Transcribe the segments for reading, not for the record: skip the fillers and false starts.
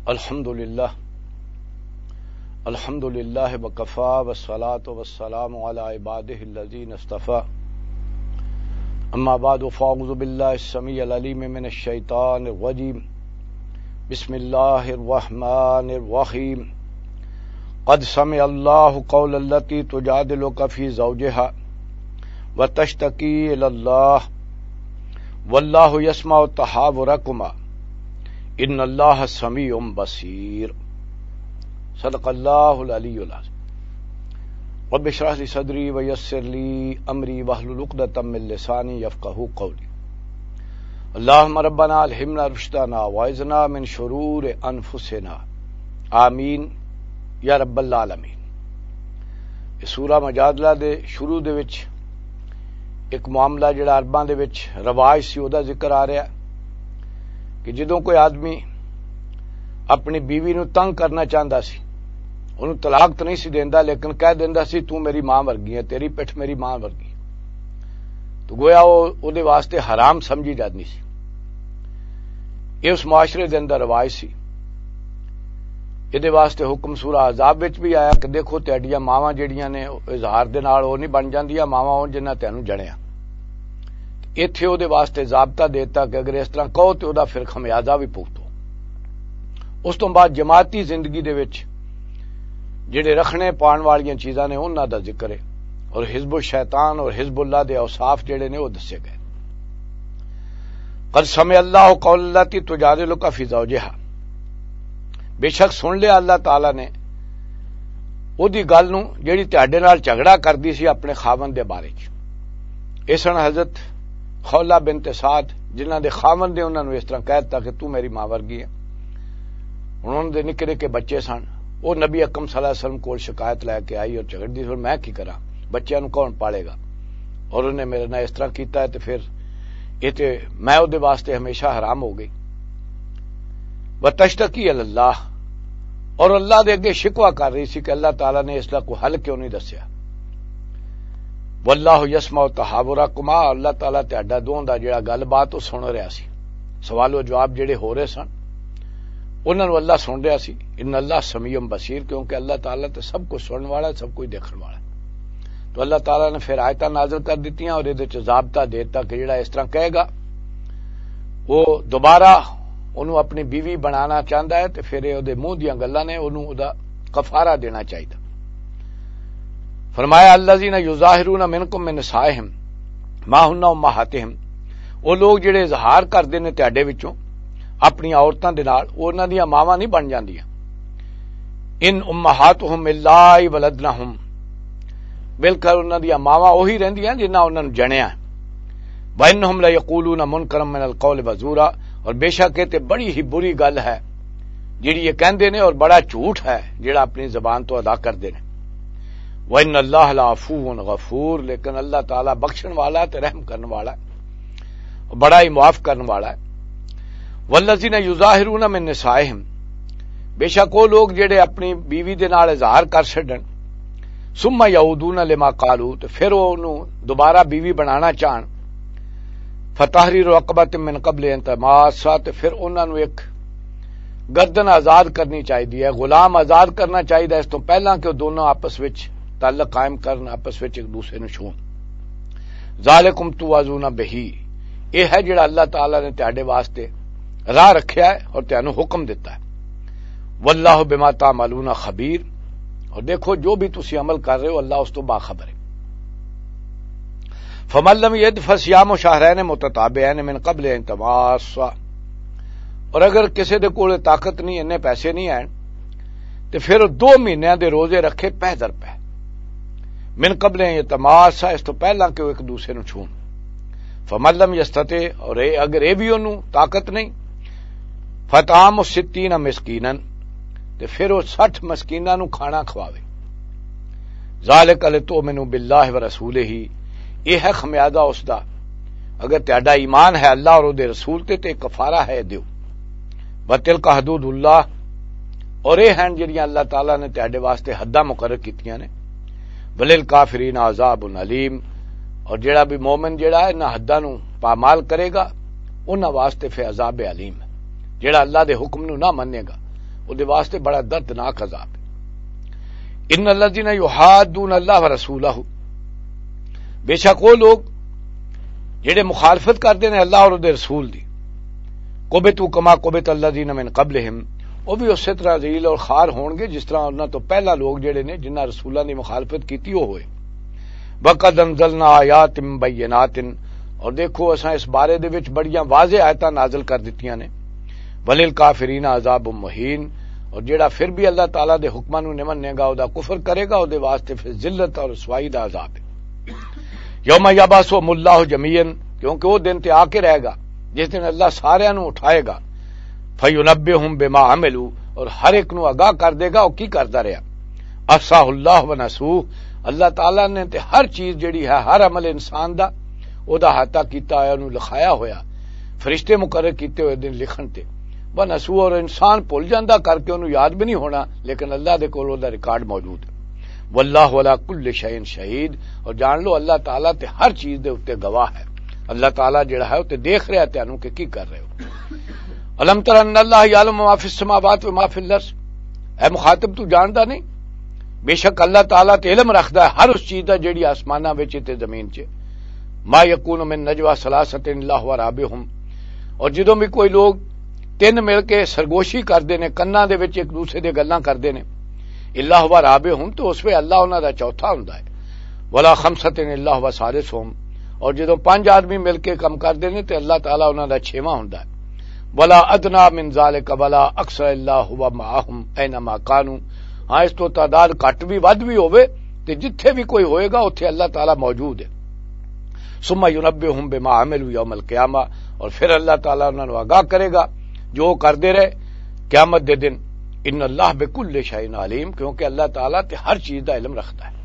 الحمد للہ وکفا والصلاة والسلام علی عباده الذین اصطفى اما بعد فاعوذ باللہ السمیع العلیم من الشیطان الرجیم بسم اللہ الرحمن الرحیم قد سمع اللہ قول التی تجادلک فی زوجها وتشتکی الی اللہ واللہ یسمع تحاورکما ان اللہ سمیع بصیر صدق اللہ العلی العظیم رب اشرح لی صدری ویسر لی امری واحلل عقدۃ من لسانی یفقہوا قولی اللہم ربنا الہمنا رشدنا واعذنا من شرور انفسنا آمین یا رب العالمین۔ یہ سورہ مجادلہ دے شروع دے وچ ایک معاملہ جڑا عرباں دے وچ رواج سی او دا ذکر آ رہا کہ جدوں کوئی آدمی اپنی بیوی نو تنگ کرنا چاہتا سی، انہوں طلاق تو نہیں سی دیندا لیکن کہہ دیندا سی تو میری ماں ورگی ہے، تیری پٹھ میری ماں ورگی، تو گویا او دے واسطے حرام سمجھی جاندی سی۔ یہ اس معاشرے دے اندر رواج سی۔ یہ دے واسطے حکم سورہ احزاب وچ بھی آیا کہ دیکھو تہاڈیاں ماواں جڑیاں نے اظہار دے نال او نہیں بن جاندیاں، ماواں ہون جنہاں تینوں جڑیاں۔ ایتھے او دے واسطے ضابطہ دیتا کہ اگر اس طرح کہو تو دا پھر خمیازہ بھی بھگتو۔ اس تو بعد جماعتی زندگی دے وچ جڑے رکھنے پان والیاں چیزاں نے انہاں دا ذکر ہے، اور حزب الشیطان اور حزب اللہ دے اوصاف جڑے نے وہ دسے گئے۔ قد سمع اللہ قول التی تجادلک فی زوجها، بے شک سن لیا اللہ تعالی نے او دی گل نو جیڑی تہاڈے نال جھگڑا کردی سی اپنے خاوند دے بارے چ۔ اسن حضرت خولہ بنت سعد جنہاں دے خاوند نے انہاں نو اس طرح کہہ دتا کہ تو میری ماں ورگی ہے۔ انہوں دے نکے نکے بچے سن، وہ نبی اکرم صلی اللہ علیہ وسلم کو شکایت لے کے آئی اور جھگڑ دی، پھر میں کی کراں، بچیاں نو کون پالے گا، اور انہیں میرے نال اس طرح کیتا ہے تو پھر یہ تے میں او دے واسطے ہمیشہ حرام ہو گئی۔ وتشتکی الی اللہ، اور اللہ دے اگے شکوہ کر رہی سی کہ اللہ تعالیٰ نے اس دا کوئی حل کیوں نہیں دسیا۔ واللہ یسمع تحاورکما، اللہ تعالیٰ تہاڈا دونوں دا جڑا گل بات وہ سن رہا سی، سوال و جواب جڑے ہو رہے سن انہاں نو اللہ سن رہا سی۔ ان اللہ سمیع بصیر، کیونکہ اللہ تعالیٰ تے سب کچھ سننے والا ہے، سب کچھ دیکھنے والا ہے۔ تو اللہ تعالیٰ نے پھر آیتاں نازل کر دیتیاں اور یہ ضابطہ دیتا کہ جڑا اس طرح کہے گا وہ دوبارہ انہوں اپنی بیوی بنانا چاہتا ہے تو پھر یہ منہ دیاں گلاں نے انہوں دا کفارہ دینا چاہیے۔ فرمایا الذین یظاہرون منکم من نسائہم ما ہن امہاتہم، وہ لوگ جڑے اظہار کردے نے تہاڈے وچوں اپنی عورتاں دے نال انہاں دیاں ماواں نہیں بن جاندیاں۔ ان امہاتہم اللہ ولدنہم، بالکل انہاں دیاں ماواں وہی رہندیاں جنہاں انہاں نوں جنیا۔ وانہم لیقولون منکرا من القول وزورا، اور بے شک یہ تے بڑی ہی بری گل ہے جیڑی یہ کہندے نے، اور بڑا جھوٹ ہے جیڑا اپنی زبان تو ادا کردے نے۔ وَإِنَّ اللَّهَ لَعَفُوٌّ غَفُورٌ، لیکن اللہ تعالیٰ بخشن والا ہے تے رحم کرنے والا ہے، اور بڑا ہی معاف کرنے والا ہے۔ وَالَّذِينَ يُظَاهِرُونَ مِن نِسَائِهِمْ، بے شک وہ لوگ جڑے اپنی بیوی دے نال اظہار کر چھڈن، ثُمَّ يَعُودُونَ لِمَا قَالُوا، تو پھر وہ انہوں دوبارہ بیوی بنانا چاہن، فَتَحْرِيرُ رَقَبَةٍ مِّن قَبْلِ أَن تَمَاسَّا، تو پھر انہاں نوں ایک گردن آزاد کرنی چاہیے، غلام آزاد کرنا چاہیے اس تو پہلا کہ دونوں آپس وچ تعلق قائم کرن، آپس وچ ایک دوسرے نوں چھون۔ ذالکم توعظون بہ، یہ ہے جڑا اللہ تعالیٰ نے تہاڈے واسطے راہ رکھیا ہے اور تانوں حکم دیتا ہے۔ واللہ بما تعملون خبیر، اور دیکھو جو بھی تسی عمل کر رہے ہو اللہ اس تو باخبر ہے۔ فمن لم یجد فصیام شہرین متتابعین من قبل ان تماسا، اور اگر کسی دے کول طاقت نہیں، اتنے پیسے نہیں ہیں، تو پھر 2 مہینیاں دے روزے رکھے پہ در پہ، من قبل یتماسا، اس تو پہلا کہ وہ ایک دوسرے نوں چھون۔ فمن لم یستطع، اور اگر یہ بھی انہوں طاقت نہیں، فطعام 60 مسکینا، تو پھر وہ 60 مسکیناں نوں کھانا کھواوے۔ ذالک لتؤمنوا باللہ ورسولہ، یہ ہے خمیازہ اس دا اگر تہاڈا ایمان ہے اللہ اور دے رسول تے کفارہ ہے دیو۔ وتلک حدود اللہ، اور یہ ہیں جڑیاں اللہ تعالیٰ نے تہاڈے واسطے حداں مقرر کیتیاں نے۔ وللکافرین عذاب علیم، اور جڑا بھی مومن جڑا ہے انہاں حداں نوں پامال کرے گا انہاں واسطے پھر عذاب علیم ہے۔ جڑا اللہ دے حکم نو نہ منے گا وہ واسطے بڑا دردناک عذاب ہے۔ ان الذین یحادون اللہ ورسولہ، بے شک وہ لوگ جڑے مخالفت کرتے ہیں اللہ اور دے رسول دی، کبتوا کما کبت الذین من قبلہم، وہ بھی اسی طرح ذلیل اور خوار ہون گے جس طرح انہاں تو پہلا لوگ جڑے نے جنہاں رسولاں دی مخالفت کیتی وہ ہوئے۔ وَقَدْ أَنزَلْنَا آیَاتٍ بَيِّنَاتٍ، اور دیکھو اساں اس بارے دے وچ بڑیاں واضح آیتاں نازل کر دتیاں نے۔ وَلِلْكَافِرِينَ عَذَابٌ مُّهِينٌ، اور جیڑا پھر بھی اللہ تعالیٰ دے حکماں نو نہیں مننے گا، او دا کفر کرے گا، او دے واسطے پھر ذلت اور رسوائی دا عذاب ہے۔ یوم یبعثہم اللہ جمیعاً، کیونکہ وہ دن تے آ کے رہے گا جس دن اللہ سارے نو اٹھائے گا، فینبئہم بما عملوا، اور ہر ایک نو آگاہ کر دے گا او کی کردا رہیا۔ احصاہ اللہ ونسوہ، اللہ تعالیٰ نے تے ہر چیز جڑی ہے، ہر عمل انسان دا او دا احاطہ کیتا ہے، انہوں لکھایا ہویا، فرشتے مقرر کیتے ہوئے دن لکھن تے ونسوہ، اور انسان بھول جاندا کر کے انہوں یاد بھی نہیں ہونا، لیکن اللہ دے کول او دا ریکارڈ موجود ہے۔ واللہ علی کل شیء شہید، اور جان لو اللہ تعالیٰ تے ہر چیز دے اوتے گواہ ہے۔ اللہ تعالیٰ جڑا ہے اوتے دیکھ رہا ہے تانوں کہ کی کر رہے ہو۔ الم تر ان اللہ یعلم ما فی السماوات و ما فی الارض، اے مخاطب تو جاندا نہیں بے شک اللہ تعالیٰ تے علم رکھدا ہے ہر اس چیز دا جڑی آسماناں وچ تے زمین 'چ۔ ما یکون من نجوا ثلاثۃ الا هو رابعہم، اور جدوں بھی کوئی لوگ تین مل کے سرگوشی کردے نے، کناں دے وچ ایک دوسرے دے گلاں کردے نے، الا هو رابعہم، تو اس وچ اللہ انہاں دا چوتھا ہوندا ہے۔ ولا خمسۃ الا هو سادسہم، اور جدوں پانچ آدمی مل کے کم کردے نے تے اللہ تعالیٰ انہاں دا چھواں ہوندا ہے۔ ولا ادنی من ذلک ولا اکثر الا هو معهم اینما کانوا، ہاں اس تو تعداد گھٹ بھی ود بھی ہوئے تے جتھے بھی کوئی ہوئے گا اتھے اللہ تعالیٰ موجود ہے۔ ثم ینبئہم بما عملوا یوم القیامہ، اور پھر اللہ تعالیٰ انہاں نو آگاہ کرے گا جو کردے رہے قیامت دے دن۔ ان اللہ بکل شیء علیم، کیونکہ اللہ تعالیٰ تے ہر چیز دا علم رکھتا ہے۔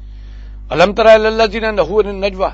الم تر الی الذین نہوا عن النجوى،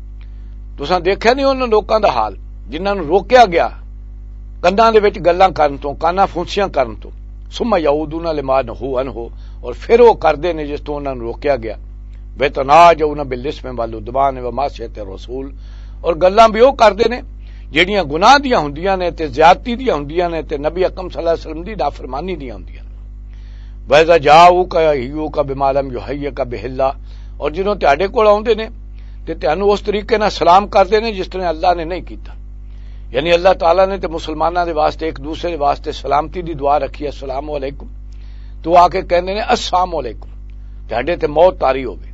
تساں دیکھیا نہیں انہاں لوکاں دا حال جنہاں نو روکیا گیا کناں دے وچ گلاں کرن تو، کانا پھونسیاں کرن تو، ثم یعودون لما نہوا عنہ، اور پھر وہ کردے نے جس تو انہاں نو روکیا گیا۔ ویتناجون بالاسم والعدوان ومعصیۃ الرسول، اور گلاں بھی وہ کردے نے جہڑیاں گناہ دیاں ہوندیاں نے تے زیادتی دیاں ہوندیاں نے تے نبی اکرم صلی اللہ علیہ وسلم دی نافرمانی دیاں ہوندیاں نے۔ وَإِذَا جَاءُوكَ يُحَيُّوكَ بِمَا لَمْ يُحَيِّكَ بِهِ اللَّهُ، اور جنہوں تہاڈے کول آوندے نے تے تانوں اس طریقے نال سلام کردے نے جس طرح اللہ نے نہیں کیتا، یعنی اللہ تعالیٰ نے تے مسلماناں دے واسطے ایک دوسرے دے واسطے سلامتی دی دعا رکھی ہے، السلام علیکم، تو آ کے کہندے نے السلام علیکم، تہاڈے تے موت طاری ہوے۔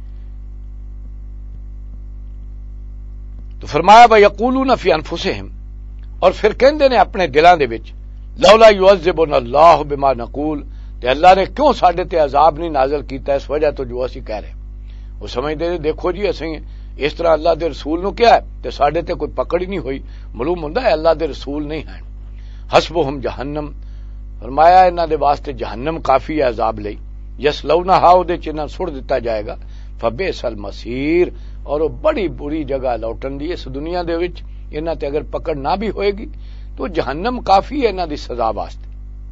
تو فرمایا وَيَقُولُونَ فِي أَنفُسِهِمْ، اور پھر کہندے نے اپنے دلاں دے وچ لولا يُعَذِّبُنَا اللَّهُ بِمَا نَقُولُ، تے اللہ نے کیوں ساڈے تے عذاب نہیں نازل کیتا اس وجہ تو جو اسی کہہ رہے۔ وہ سمجھدے نے دیکھو جی اسیں اس طرح اللہ دے رسول نو کیا ہے تے ساڈے تے کوئی پکڑ ہی نہیں ہوئی، معلوم ہوندا ہے اللہ دے رسول نہیں ہیں۔ حسبہم جہنم، فرمایا انہاں دے واسطے جہنم کافی ہے عذاب لئی، یصلونھا، او دے چنہ سڑ دتا جائے گا، فبئس المصیر، اور وہ بڑی بری جگہ لوٹن دی اس دنیا دے وچ انہاں تے اگر پکڑ نہ بھی ہوئے گی تو جہنم کافی ہے انہاں دی سزا واسطے۔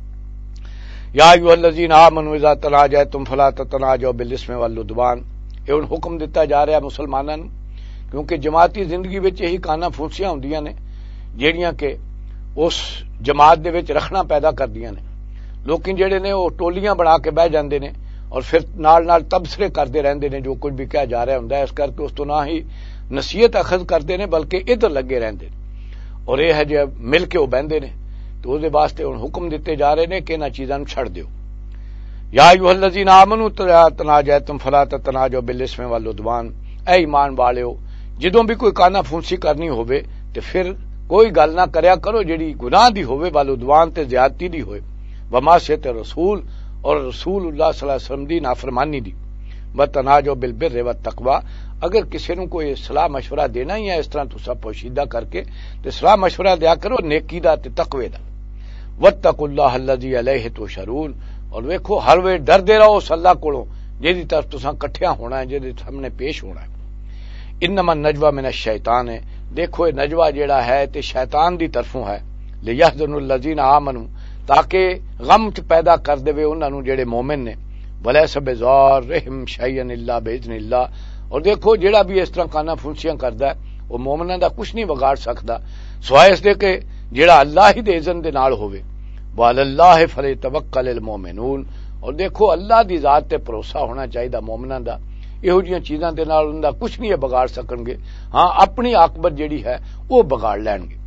یا ایھا الذین آمنوا اذا تناجیتم فلا تتناجوا بالاسم والعدوان، یہ ہن حکم دتا جا رہا ہے مسلماناں نوں، کیونکہ جماعتی زندگی وچ یہی کانا پھونسیاں ہوندیاں نے جیڑیاں کہ اس جماعت دے وچ رکھنا پیدا کردیاں نے۔ لوکی جڑے نے وہ ٹولیاں بنا کے بہ جاندے نے اور پھر نال تبصرے کردے رہندے نے جو کچھ بھی کہا جا رہا ہوندا ہے، اس کر کے اس تو نہ ہی نصیحت اخذ کردے نے بلکہ ادھر لگے رہندے نے، اور یہ ہے جو مل کے وہ بہندے نے، تو اس دے واسطے ہن حکم دیتے جا رہے نے کہ انہاں چیزاں نوں چھڑ دیو۔ یا ایھا الذین آمنوا تناجیتم فلا تتناجوا بالاسم والعدوان، اے ایمان والےو جدوں بھی کوئی کانا پھونسی کرنی ہوے تے پھر کوئی گل نہ کریا کرو جڑی گناہ دی ہوے، والعدوان تے زیادتی دی ہوئے، ومعصیۃ الرسول، اور رسول اللہ صلی اللہ علیہ وسلم دی نافرمانی دی، وتناجوا بالبر والتقوی، اگر کسی نو کوئی صلاح مشورہ دینا ہی ہے اس طرح تساں پوشیدہ کر کے تے صلاح مشورہ دیا کرو نیکی دا تے تقوی دا۔ واتقوا اللہ الذی الیہ تحشرون، اور ویکھو ہر وے ڈردے رہو اس اللہ کولوں جہدی طرف تساں کٹھیاں ہونا ہے، جہدے سامنے پیش ہونا ہے۔ انما النجوى من الشیطان ہے، دیکھو یہ نجوہ جیڑا ہے تے شیطان دی طرفوں ہے، لیحزن الذین آمنوا، تاکہ غم پیدا کر دے انہاں نوں جڑے مومن نے، ولیس بضارہم شیئا الا باذن اللہ، اور دیکھو جیڑا بھی اس طرح کانا پھونسیاں کردا ہے وہ مومناں دا کچھ نہیں بگاڑ سکدا سوائے اس دے کہ جیڑا اللہ ہی دے اذن دے نال ہوے۔ وعلی اللہ فلیتوکل المؤمنون، اور دیکھو اللہ دی ذات تے بھروسہ ہونا چاہیے مومناں دا، یہو جیاں چیزاں دے نال انہاں دا کچھ نہیں بگاڑ سکن گے، ہاں اپنی عاقبت جیڑی ہے وہ بگاڑ لین گے۔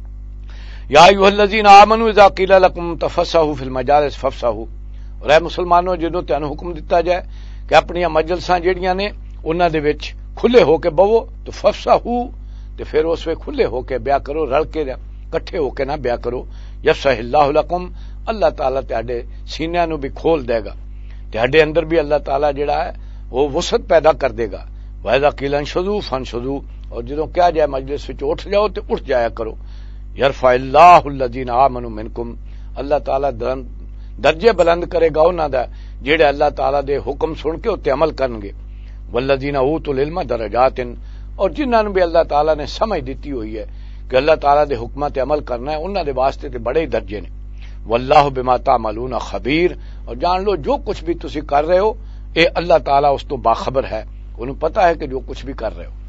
یا ایھا الذین آمنوا اذا قیل لکم تفسحوا فی المجالس فافسحوا، اور اے مسلمانوں جدوں تانوں حکم دتا جائے کہ اپنی مجلساں جیڑیاں نے انہاں دے وچ کھلے ہو کے بہو تو فافسحوا، تے پھر اس وچ کھلے ہو کے بیاہ کرو، رل کے کٹھے ہو کے نہ بیاہ کرو۔ یفسح اللہ لکم، اللہ تعالیٰ تہاڈے سینیاں نو بھی کھول دے گا، تہاڈے اندر بھی اللہ تعالیٰ جڑا ہے وہ وسعت پیدا کر دے گا۔ وَإِذَا قِيلَ انشُزُوا فانشزوا، اور جدوں کیا جائے مجلس وچ اٹھ جاؤ تے اٹھ جایا کرو۔ یرفع اللہ الذین آمنوا منکم، اللہ تعالیٰ درجے بلند کرے گا انہاں دا جڑے اللہ تعالیٰ دے حکم سن کے تے عمل کرن گے۔ والذین اوتوا العلم درجات، اور جنہاں نوں بھی اللہ تعالیٰ نے سمجھ دتی ہوئی ہے کہ اللہ تعالیٰ دے حکماں تے عمل کرنا ہے، انہاں دے واسطے تے بڑے ہی درجے نے۔ واللہ بما تعملون خبیر، اور جان لو جو کچھ بھی تسی کر رہے ہو اے اللہ تعالیٰ اس تو باخبر ہے، انہوں پتہ ہے کہ جو کچھ بھی کر رہے ہو۔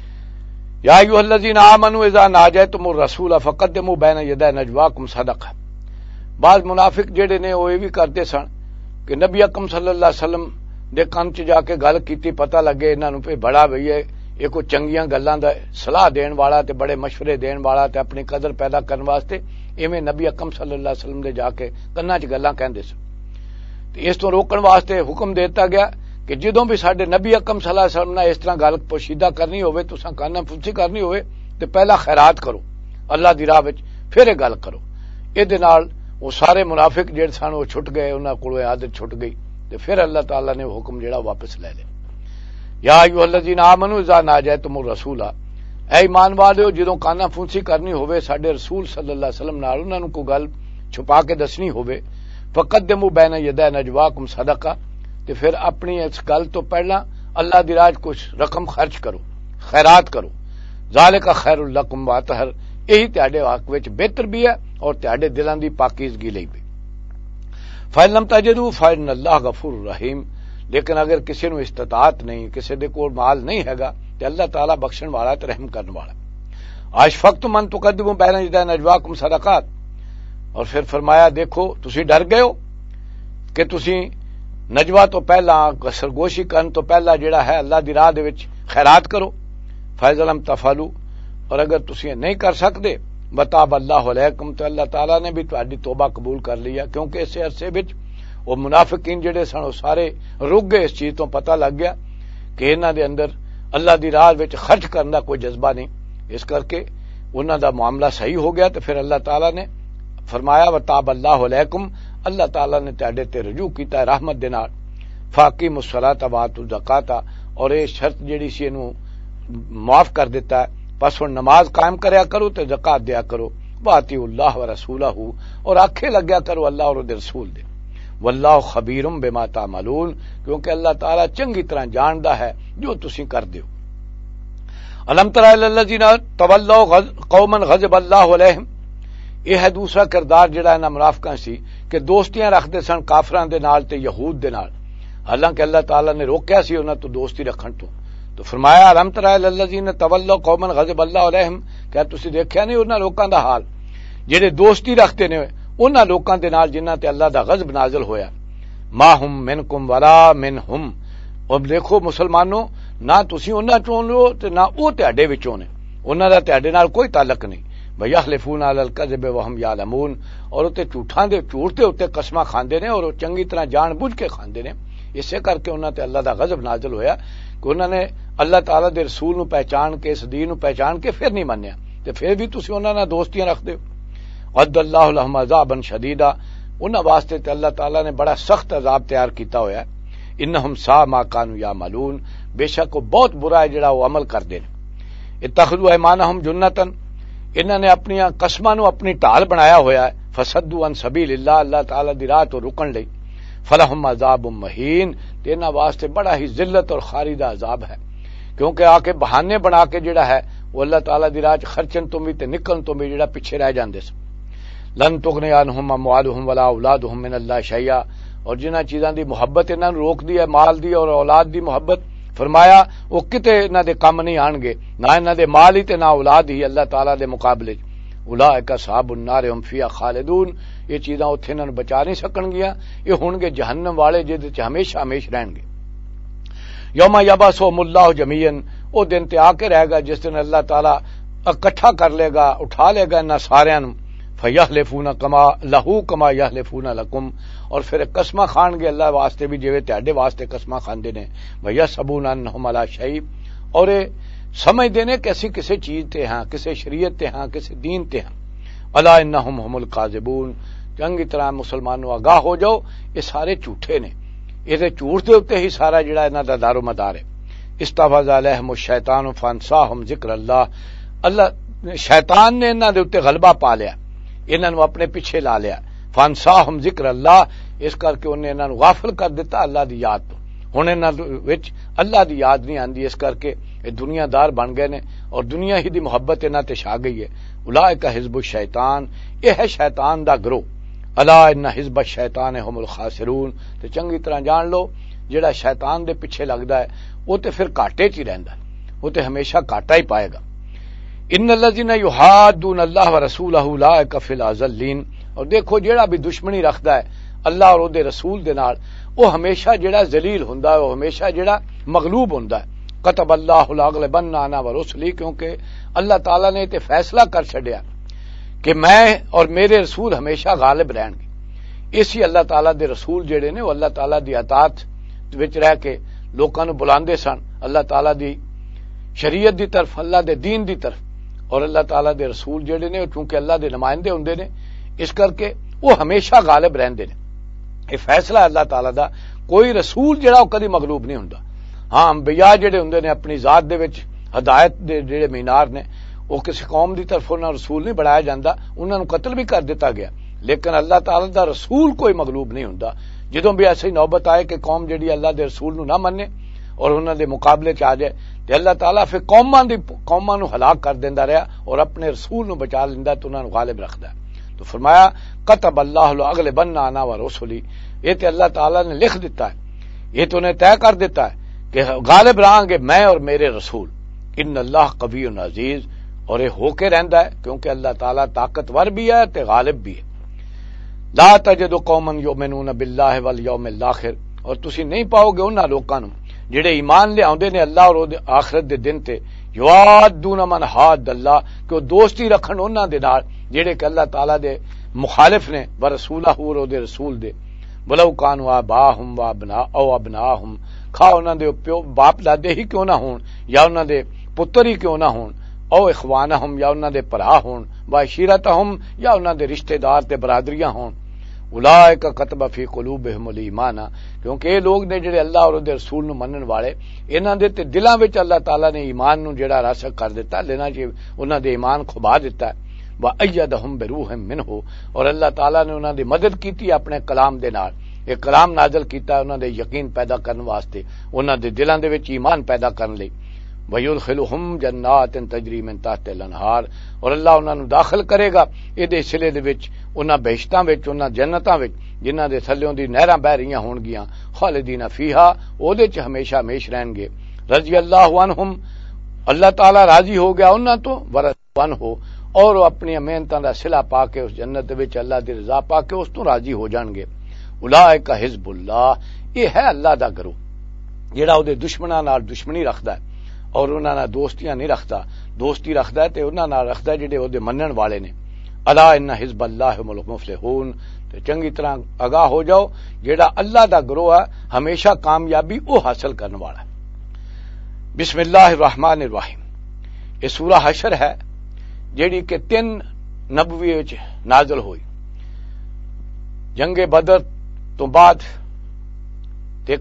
یا ایھا الذین آمنوا اذا ناجیتم الرسول فقدموا بین یدی نجواکم صدقہ، بعض منافق جڑے نے وہ یہ بھی کرتے سن کہ نبی اکرم صلی اللہ علیہ وسلم دے کن چ جا کے گل کیتی، پتہ لگے انہاں نوں پہ بڑا بھئی ہے یہ کوئی چنگیاں گلاں دا صلاح دین والا تے بڑے مشورے دین والا تے اپنی قدر پیدا کرن واسطے ایویں نبی اکرم صلی اللہ علیہ وسلم دے جا کے کناں چ گلاں کہندے سن۔ تے اس تو روکن واسطے حکم دیتا گیا کہ جدوں بھی ساڈے نبی اکرم صلی اللہ علیہ وسلم نے اس طرح گل پوشیدہ کرنی ہوئے، تساں کاناں پھنسی کرنی ہوئے تے پہلا خیرات کرو اللہ دی راہ وچ، پھر یہ گل کرو۔ اے دے نال وہ سارے منافق جڑے سن وہ چھٹ گئے، انہاں کولوں عادت چھٹ گئی تے پھر اللہ تعالیٰ نے حکم جڑا واپس لے لیا۔ یا ایھا الذین آمنوا اذا ناجیتم الرسول، اے ایمان والو جدوں کانا پھونسی کرنی ہوئے ساڈے رسول صلی اللہ علیہ وسلم نال، انہاں نوں کوئی گل چھپا کے دسنی ہوئے، فقدموا بین یدی نجواکم صدقہ، تے پھر اپنی اس گل تو پہلا اللہ دی راہ کچھ رقم خرچ کرو، خیرات کرو۔ ذالک خیر لکم واطہر، یہی تہاڈے حق وچ بہتر بھی ہے اور تہاڈے دلاں دی پاکیزگی لئی بھی۔ فَإِن لَمْ تَجِدُوا فَإِنَّ اللَّهَ غَفُورٌ رَحِيمٌ، لیکن اگر کسی نو استطاعت نہیں، کسی دے کول مال نہیں ہےگا تے اللہ تعالیٰ بخشن والا تے رحم کرن والا۔ اشفقتم ان تقدموا بین یدی نجواکم صدقات، اور پھر فرمایا دیکھو تسی ڈر گئے ہو کہ تسی نجوا تو پہلا سرگوشی کرن تو پہلا جڑا ہے اللہ دی راہ دے وچ خیرات کرو۔ فَإِذَا لَمْ تَفْعَلُوا، اور اگر تسی نہیں کر سکتے، بتاب اللہ علیکم، تو اللہ تعالیٰ نے بھی تہاڈی توبہ قبول کر لیا، کیونکہ اس عرصے وچ وہ منافقین جڑے سن وہ سارے رک گئے، اس چیز تو پتہ لگ گیا کہ انہاں دے اندر اللہ دی راہ وچ خرچ کرنے دا کوئی جذبہ نہیں، اس کر کے انہاں دا معاملہ صحیح ہو گیا۔ تو پھر اللہ تعالیٰ نے فرمایا وتاب اللہ علیکم، اللہ تعالیٰ نے تہاڈے تے رجوع کیتا ہے رحمت دے نال۔ فاقیموا الصلاۃ وآتوا الزکاۃ، اور یہ شرط جڑی سی اینوں معاف کر دیتا ہے، پس ہن نماز قائم کریا کرو تے زکات دیا کرو، واطیعوا اللہ ورسولہ، اور آکھے لگیا کرو اللہ اور دے رسول دے۔ واللہ خبیر بما تعملون، کیونکہ اللہ تعالیٰ چنگی طرح جاندا ہے جو تسی کردے ہو۔ الم تر الی الذین تولوا قوما غضب اللہ علیہم، یہ ہے دوسرا کردار جڑا انہاں منافقاں سی کہ دوستیاں رکھدے سن کافراں دے نال تے یہود دے نال، حالانکہ اللہ تعالیٰ نے روکیا سی انہاں تو دوستی رکھن تو فرمایا الم تر الی الذین تولوا قوما غضب اللہ علیہم، کیا تسی دیکھیا نہیں انہاں لوکاں دا حال جڑے دوستی رکھتے نے انہاں لوکاں دے نال جنہاں تے اللہ دا غضب نازل ہویا۔ ما ہم منکم ولا منہم، اور دیکھو مسلمانوں نہ تسی انہاں چوں لو تے نہ او تہاڈے وچوں نے، انہاں دا تہاڈے نال کوئی تعلق نہیں۔ وَيَحْلِفُونَ عَلَى الْكَذِبِ وَهُمْ يَعْلَمُونَ، اور تے جھوٹاں دے جھوٹ دے اوتے قسماں کھاندے نے اور چنگی طرح جان بوجھ کے کھاندے نے، اسے کر کے انہاں تے اللہ دا غضب نازل ہویا کہ انہاں نے اللہ تعالیٰ دے رسول نو پہچان کے، اس دین نو پہچان کے پھر نہیں منیا، تے پھر بھی تسی انہاں نال دوستیاں رکھدے ہو۔ عد اللہ لہم عذابا شدیدا، انہاں واسطے تے اللہ تعالیٰ نے بڑا سخت عذاب تیار کیتا ہویا ہے۔ انہم ساء ما کانوا یعملون، بے شک وہ بہت برا ہے جڑا وہ عمل کردے نے۔ اتخذوا ایمانہم جنتا، انہاں نے اپنی قسماں نو اپنی ڈھال بنایا ہویا ہے، فصدوا عن سبیل اللہ، اللہ تعالیٰ دی راہ تو رکن لئی، فلہم عذاب مہین، تے انہاں واسطے بڑا ہی ذلت اور خاری دا عذاب ہے، کیونکہ آ کے بہانے بنا کے جڑا ہے وہ اللہ تعالیٰ دی راہ خرچن تو بھی تے نکلن تو بھی جڑا پیچھے رہ جاندے سن۔ لن تغنی عنہم اموالہم ولا اولادہم من اللہ شیئا، اور جنہاں چیزاں دی محبت انہاں نوں روک دی ہے، مال دی اور اولاد دی محبت، فرمایا وہ کتے انہاں دے کم نہیں آن گے، نہ انہاں دے مال ہی تے نہ اولاد ہی اللہ تعالیٰ دے مقابلے۔ اولئک اصحاب النار هم فیہا خالدون. یہ چیزاں اوتھے انہاں نوں بچا نہیں سکن گیاں، یہ ہون گے جہنم والے جہدے وچ ہمیشہ ہمیشہ رہن گے. یوم یبعثہم اللہ جمیعا، او دن تے آ کے رہے گا جس دن اللہ تعالی اکٹھا کر لے گا، اٹھا لے گا انہاں ساریاں نوں. فیحلفون کما لہو کما یحلفون لکم، اور پھر قسماں کھان گے اللہ واسطے بھی جویں تہاڈے واسطے قسماں کھاندے نے. ویحسبون انہم علی شیء، اور سمجھدے نے کہ اسی کسی چیز تے ہاں، کسی شریعت تے ہاں، کسی دین تے ہاں. الا انہم هم الکاذبون، چنگی طرح مسلمانوں آگاہ ہو جاؤ، یہ سارے جھوٹے نے. یہ جھوٹ دے اوتے ہی سارا جڑا انہاں دا دار و مدار ہے. استحوذ علیہم الشیطان فانساہم ذکر اللہ، اللہ شیطان نے انہاں دے اوتے غلبہ پا لیا، انہاں نوں اپنے پیچھے لا لیا. فانساہم ذکر اللہ، اس کر کے انہیں انہاں نوں غافل کر دیتا اللہ دی یاد تو. ہن انہاں وچ اللہ دی یاد نہیں آندی، اس کر کے یہ دنیا دار بن گئے نے اور دنیا ہی دی محبت انہاں تے چھا گئی ہے. اولئک حزب الشیطان، یہ ہے شیطان دا گروہ. الا ان حزب الشیطان هم الخاسرون، تے چنگی طرح جان لو جڑا شیطان دے پیچھے لگدا ہے وہ تے پھر گھاٹے چ ہی رہندا ہے، وہ تے ہمیشہ گھاٹا ہی پائے گا. ان الذين يحادون الله ورسوله اولئک فی الاذلین. اور دیکھو جڑا بھی دشمنی رکھدا ہے اللہ اور او دے رسول دے نال، وہ ہمیشہ جڑا ذلیل ہوندا ہے، وہ ہمیشہ جڑا مغلوب ہوندا ہے. کتب اللہ لاغلبن انا ورسلی، کیونکہ اللہ تعالی نے تے فیصلہ کر چھڈیا کہ میں اور میرے رسول ہمیشہ غالب رہن گے. اسی اللہ تعالی دے رسول جڑے نے وہ اللہ تعالی دی اطاعت وچ رہ کے لوکاں نوں بلاندے سن اللہ تعالی دی شریعت دی طرف، اللہ دے دین دی طرف. اور اللہ تعالی دے رسول جڑے نے چونکہ اللہ دے نمائندے ہوندے نے، اس کر کے وہ ہمیشہ غالب رہندے نے. یہ فیصلہ اللہ تعالی دا، کوئی رسول جڑا وہ کدی مغلوب نہیں ہوندا. ہاں انبیاء جڑے ہوندے نے اپنی ذات دے وچ ہدایت دے جڑے مینار نے، وہ کسی قوم دی طرف انہاں رسول نہیں بنایا جاندا، انہاں نوں قتل بھی کر دیتا گیا. لیکن اللہ تعالی دا رسول کوئی مغلوب نہیں ہوندا. جدوں بھی ایسی نوبت آئے کہ قوم جڑی اللہ دے رسول نوں نہ مننے اور انہاں دے مقابلے چ آ جائے، تے اللہ تعالیٰ پھر قوماں نوں ہلاک کر دیندا رہا اور اپنے رسول نوں بچا لیندا تے انہاں نوں غالب رکھدا. تو فرمایا کتب اللہ لاغلبن انا ورسلی، یہ تے اللہ تعالیٰ نے لکھ دیتا ہے، یہ تو نے طے کر دیتا ہے کہ غالب رہاں گے میں اور میرے رسول. ان اللہ قوی عزیز، اور یہ ہو کے رہندا ہے کیونکہ اللہ تعالیٰ طاقتور بھی ہے تے غالب بھی ہے. لا تجد قوما یؤمنون باللہ والیوم الاخر، اور تسی نہیں پاؤ گے انہاں لوکاں نوں جڑے ایمان لے آوندے نے اللہ اور آخرت دے دن تے، یوادون من حاد اللہ، کہ وہ دوستی رکھن انہاں دے نال جڑے کہ اللہ تعالیٰ دے مخالف نے، ورسولہ اور دے رسول دے. ولو کانوا آباہم و ابناہم، کھا انہاں دے باپ دادے ہی کیوں نہ ہون، یا انہاں دے پتر ہی کیوں نہ ہون، او اخوانہم، یا انہاں دے بھرا ہون، وعشیرتہم، یا انہاں دے رشتہ دار تے برادریاں ہون. اولئک کتب فی قلوبہم الایمان، کیونکہ یہ لوگ نے جڑے اللہ اور دے رسول نو منن والے، انہاں دے تے دلاں وچ اللہ تعالیٰ نے ایمان نو جڑا راسخ کر دیتا، لینا جی انہاں دے ایمان کھبا دیتا ہے. وَأَيَّدَهُمْ بِرُوحٍ مِّنْهُ، اور اللہ تعالیٰ نے انہاں دی مدد کیتی اپنے کلام دے نال. ایک کلام نازل کیتا انہاں دے یقین پیدا کرن واسطے، انہاں دے دلاں دے وچ ایمان پیدا کرن لئی. وَيُدْخِلُهُمْ جَنَّاتٍ تَجْرِي مِن تَحْتِهَا الْأَنْهَارُ، اور اللہ انہاں نوں داخل کرے گا اے دے سلے دے وچ انہاں بہشتاں وچ، انہاں جنتاں وچ جنہاں دے تھلیوں دی نہراں بہ رہیاں ہون گیاں، خالدین فیہا، او دے چ ہمیشہ ہمیش رہن گے. رضی اللہ عنہم، اللہ تعالیٰ راضی ہو گیا انہاں تو، ورضوا عنہ، اور وہ اپنی محنتاں دا صلہ پا کے اس جنت وچ اللہ دی رضا پا کے اس تو راضی ہو جان گے. اولئک حزب اللہ، یہ ہے اللہ دا گروہ جڑا او دے دشمناں نال دشمنی رکھدا ہے اور انہاں نال دوستیاں نہیں رکھدا. دوستی رکھدا ہے تے انہاں نال رکھدا ہے جڑے او دے منن والے نے. الا ان حزب اللہ هم المفلحون، تے چنگی طرح آگاہ ہو جاؤ جڑا اللہ دا گروہ ہے ہمیشہ کامیابی او حاصل کرنے والا ہے. بسم اللہ الرحمن الرحیم، یہ سورہ حشر ہے جیڑی کہ 3 نبوی وچ نازل ہوئی. جنگ بدر تو بعد ایک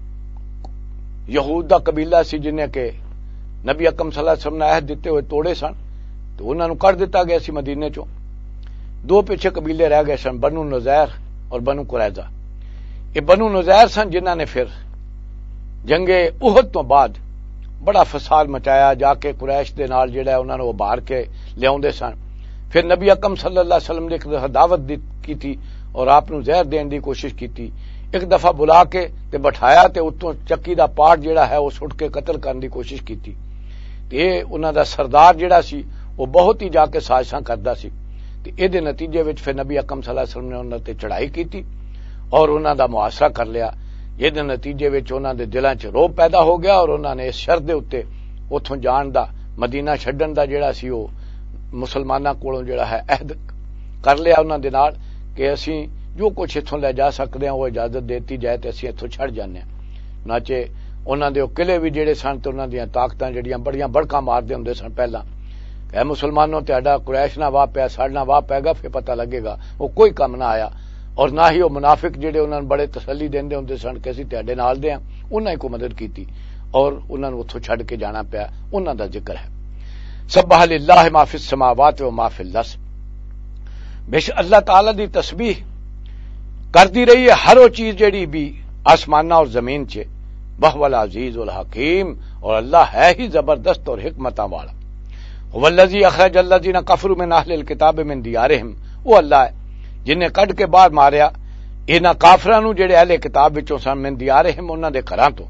یہود دا قبیلہ سی جنہیں کہ نبی اکرم صلی اللہ علیہ وسلم نے عہد دیتے ہوئے توڑے سن، تو انہوں نے کر دیتا گیا سی مدینے چوں. 2 پیچھے قبیلے رہ گئے سن، بنو نذیر اور بنو قریظہ. یہ بنو نذیر سن جنہوں نے پھر جنگ احد تو بعد بڑا فساد مچایا، جا کے قریش دے نال جڑا ہے انہوں نے وہ باہر کے لیاوندے سن. پھر نبی اکرم صلی اللہ علیہ وسلم نے ایک دعوت کی تھی اور آپ نو زہر دین دی کوشش کی تھی. ایک دفعہ بلا کے تے بٹھایا تے اتوں چکی دا پارٹ جڑا ہے وہ سٹ کے قتل کرنے دی کوشش کی تھی. تے انہاں دا سردار جڑا سی وہ بہت ہی جا کے سازشاں کردا سی تے اے نتیجے وچ پھر نبی اکرم صلی اللہ علیہ وسلم نے انہاں تے چڑھائی کیتی اور انہاں دا محاصرہ کر لیا. یہ نتیجے وچ انہاں دے دلاں 'چ روب پیدا ہو گیا اور انہاں نے اس شرط دے اوتے اوتھوں جان دا مدینہ چھڈن دا جڑا سی او مسلماناں کولوں جڑا ہے عہد کر لیا انہاں دے نال کہ اسی جو کچھ اتھوں لے جا سکدے ہاں وہ اجازت دیتی جائے تے اسی اتھوں چھڑ جانے ہاں. چنانچہ انہاں دے قلعے بھی جڑے سن تے انہاں دیاں طاقتاں جڑیاں بڑیاں بڑکاں ماردے ہوندے سن پہلاں کہ اے مسلمانوں تہاڈا قریش نہ واہ پیا ساڈا واہ پے گا پھر پتہ لگے گا. وہ کوئی کم نہ آیا اور نہ ہی وہ منافق جڑے انہاں نوں بڑے تسلی دیندے ہوندے سن کہ اسی تہاڈے نال دے ہاں انہاں ہی کو مدد کیتی اور انہاں نوں اتھوں چھڈ کے جانا پیا. انہاں دا ذکر ہے سبح للہ ما فی السماوات و ما فی الارض. بے شک اللہ تعالی دی تسبیح کردی رہی ہے ہر وہ چیز جڑی بھی آسمانہ اور زمین چ. وہو العزیز الحکیم اور اللہ ہے ہی زبردست اور حکمتاں والا. هو الذی اخرج الذین کفروا من اہل الکتاب من دیارہم. وہ اللہ ہے جن نے کڈ کے باہر ماریا انہاں کافراں نوں جڑے اہل کتاب وچوں سن من دیارہم انہاں دے گھراں تو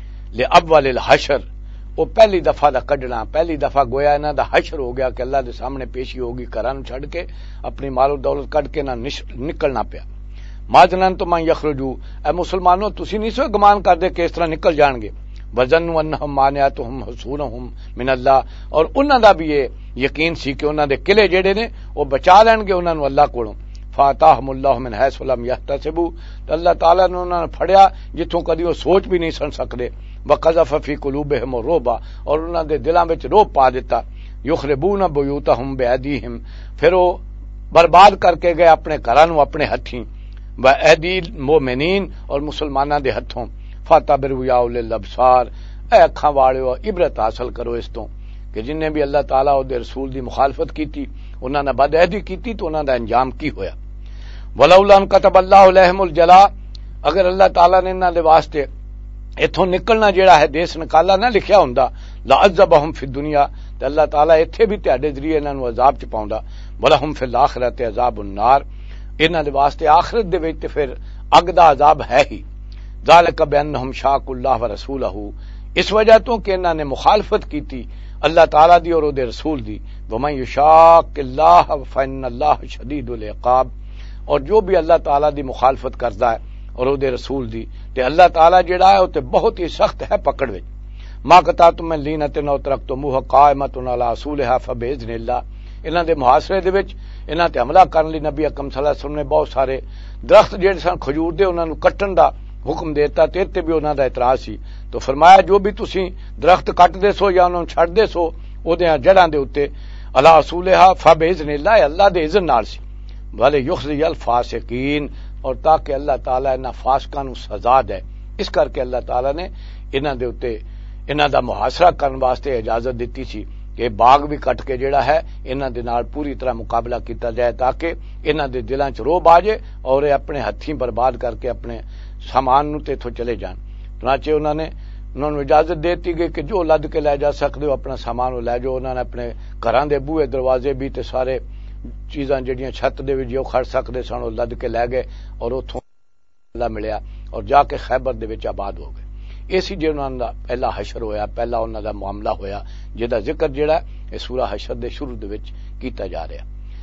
لاول الحشر. وہ پہلی دفعہ دا کڈنا پہلی دفعہ گویا انہاں دا حشر ہو گیا کہ اللہ دے سامنے پیشی ہوگی گھراں نوں چھڈ کے اپنی مال و دولت کڈ کے نہ نکلنا پیا. ماجنن تو من یخرجو. اے مسلمانوں تسی نہیں سو گمان کردے کہ اس طرح نکل جان گے. وظنوا انہم مانعتہم حصونہم من اللہ. اور انہاں دا بھی یہ یقین سی کہ انہاں دے قلعے جڑے نے وہ بچا لین گے انہاں نوں اللہ کولوں. فاتاہم اللہ من حیث لم یحتسبوا. تو اللہ تعالی نے انہاں نے پھڑیا جتھوں کدی وہ سوچ بھی نہیں سن سکدے. وقذف فی قلوبہم الرعب. اور انہاں دے دلاں وچ روب پا دیتا. یخربون بیوتہم بایدیہم. پھر وہ برباد کر کے گئے اپنے گھراں نوں اپنے ہتھیں. وَأَيْدِي الْمُؤْمِنِينَ اور مسلماناں دے ہتھوں. فَاعْتَبِرُوا يَا أُولِي الْأَبْصَارِ. اے اکھاں والےو عبرت حاصل کرو اس تو کہ جن نے بھی اللہ تعالیٰ اور دے رسول دی مخالفت کیتی انہاں نے بد عہدی کیتی تو انہاں دا انجام کی ہویا. وَلَوْلَا أَن كَتَبَ اللَّهُ عَلَيْهِمُ الْجَلَاءَ. اگر اللہ تعالیٰ نے انہاں دے واسطے ایتھوں نکلنا جڑا ہے دیس نکالا نہ لکھیا ہوندا لَعَذَّبَهُمْ فِي الدُّنْيَا. تے اللہ تعالیٰ ایتھے بھی تہاڈے ذریعے انہاں نوں عذاب چ پاوندا. وَلَهُمْ فِي الْآخِرَةِ عَذَابُ النَّارِ. انہاں دے واسطے آخرت دے وچ تے پھر اگ دا عذاب ہے ہی. ذالک بانہم شاقوا اللہ ورسولہ. اس وجہ تو کہ انہاں نے مخالفت کیتی اللہ تعالیٰ دی اور او دے رسول دی. ومن یشاق اللہ فإن اللہ شدید العقاب. اور جو بھی اللہ تعالیٰ دی مخالفت کردا ہے اور او دے رسول دی تے اللہ تعالیٰ جڑا ہے او تے بہت ہی سخت ہے پکڑ وچ. ما قطعتم من لینۃ او ترکتموها قائمۃ علی اصولها فباذن اللہ. انہاں دے محاصرے دے وچ انہاں تے حملہ کرن لئی نبی اکرم صلی اللہ علیہ وسلم نے بہت سارے درخت جڑے سن کھجور دے انہاں نوں کٹن دا حکم دیتا تے بھی انہاں دا اعتراض سی. تو فرمایا جو بھی تسی درخت کٹ دے سو یا انہاں نوں چھڈ دے سو او دے جڑاں دے اوتے علی اصولها فباذن اللہ اللہ دے اذن نال سی. بھلے یخزی الفاسقین. اور تاکہ اللہ تعالیٰ انہاں فاسقاں نوں سزا دے اس کر کے اللہ تعالیٰ نے انہاں دے اوتے انہاں دا محاصرہ کرن واسطے اجازت دتی سی کہ باغ بھی کٹ کے جڑا ہے انہاں دے نال پوری طرح مقابلہ کیتا جائے تاکہ انہاں دے دلاں چ روب آ جائے اور یہ اپنے ہتھیں برباد کر کے اپنے سامان نوں تے تھوں چلے جان. چنانچہ انہوں نے اجازت دیتی گئی کہ جو لد کے لے جا سکتے ہو اپنا سامان وہ لے جاؤ. انہوں نے اپنے گھراں دے بوئے دروازے بھی تے سارے چیزاں جڑیاں چھت دے وچ جو کھڑ سکدے سن وہ لد کے لے گئے اور اوتھوں اللہ ملیا اور جا کے خیبر دے وچ آباد ہو گئے. اسی جے انہاں دا پہلا حشر ہویا پہلا انہاں دا معاملہ ہویا جہدا ذکر جڑا ہے سورہ حشر دے شروع دے وچ کیتا جا رہا.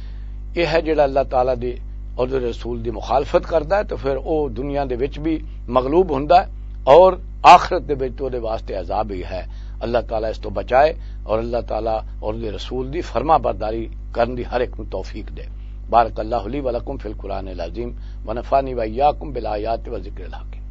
یہ ہے جڑا اللہ تعالیٰ دی اور رسول دی مخالفت کردا ہے تو پھر او دنیا دے وچ بھی مغلوب ہوندا ہے اور آخرت دے وچ دے واسطے عذاب ہی ہے. اللہ تعالیٰ اس تو بچائے اور اللہ تعالیٰ اور دے رسول دی فرما برداری کرن دی ہر ایک نوں توفیق دے. بارک اللہ لی ولکم فی القرآن العظیم ونفعنی وإیاکم بالآیات و ذکر الحکیم.